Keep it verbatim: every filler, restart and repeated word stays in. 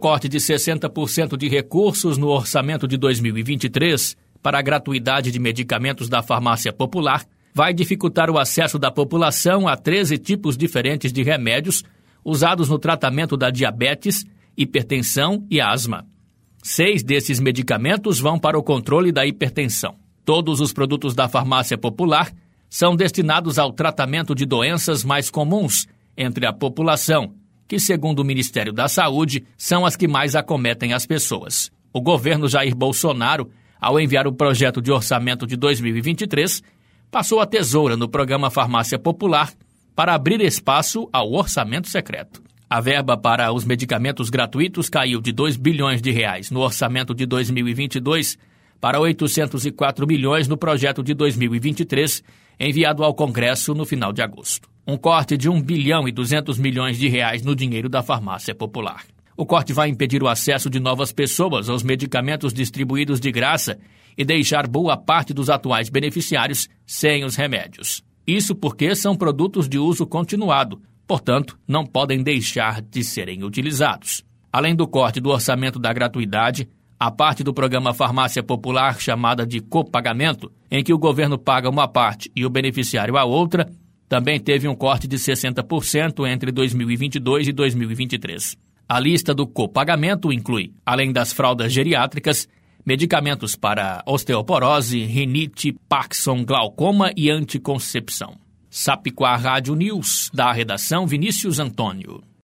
corte de sessenta por cento de recursos no orçamento de dois mil e vinte e três para a gratuidade de medicamentos da farmácia popular vai dificultar o acesso da população a treze tipos diferentes de remédios usados no tratamento da diabetes, hipertensão e asma. Seis desses medicamentos vão para o controle da hipertensão. Todos os produtos da farmácia popular são destinados ao tratamento de doenças mais comuns entre a população, que, segundo o Ministério da Saúde, são as que mais acometem as pessoas. O governo Jair Bolsonaro, ao enviar o projeto de orçamento de dois mil e vinte e três, passou a tesoura no programa Farmácia Popular para abrir espaço ao orçamento secreto. A verba para os medicamentos gratuitos caiu de dois bilhões de reais no orçamento de dois mil e vinte e dois para oitocentos e quatro milhões no projeto de dois mil e vinte e três, enviado ao Congresso no final de agosto. Um corte de um bilhão e duzentos milhões de reais no dinheiro da farmácia popular. O corte vai impedir o acesso de novas pessoas aos medicamentos distribuídos de graça e deixar boa parte dos atuais beneficiários sem os remédios. Isso porque são produtos de uso continuado, portanto, não podem deixar de serem utilizados. Além do corte do orçamento da gratuidade, a parte do programa Farmácia Popular, chamada de copagamento, em que o governo paga uma parte e o beneficiário a outra, também teve um corte de sessenta por cento entre dois mil e vinte e dois e dois mil e vinte e três. A lista do copagamento inclui, além das fraldas geriátricas, medicamentos para osteoporose, rinite, Parkinson, glaucoma e anticoncepção. Sapicua Rádio News, da redação Vinícius Antônio.